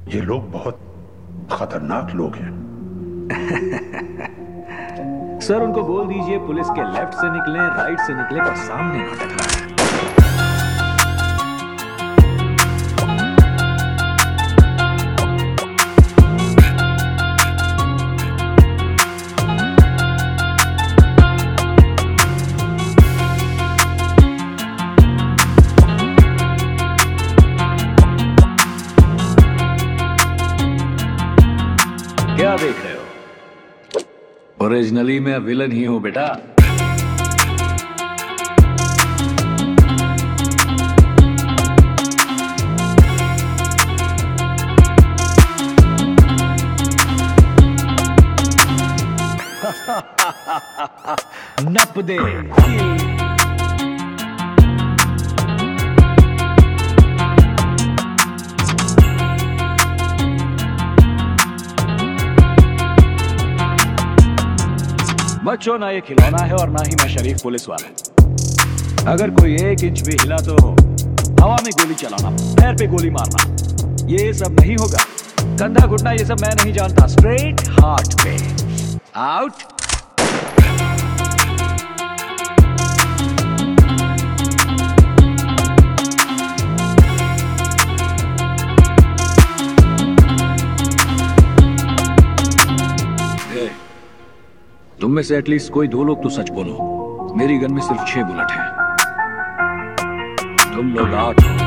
ये लोग बहुत खतरनाक लोग हैं। सर उनको बोल दीजिए पुलिस के लेफ्ट से निकले, राइट से निकले, पर सामने ना टकराए। क्या देख रहे हो? ओरिजिनली मैं विलन ही हूं बेटा। नप दे। बच्चों, ना ये खिलौना है और ना ही मैं शरीफ पुलिस वाला। अगर कोई 1 इंच भी हिला तो हवा में गोली चलाना, पैर पे गोली मारना, ये सब नहीं होगा। कंधा घुटना ये सब मैं नहीं जानता, स्ट्रेट हार्ट पे। आउट। तुम में से एटलीस्ट कोई 2 लोग तो सच बोलो। मेरी गन में सिर्फ 6 बुलेट हैं, तुम लोग 8 हो।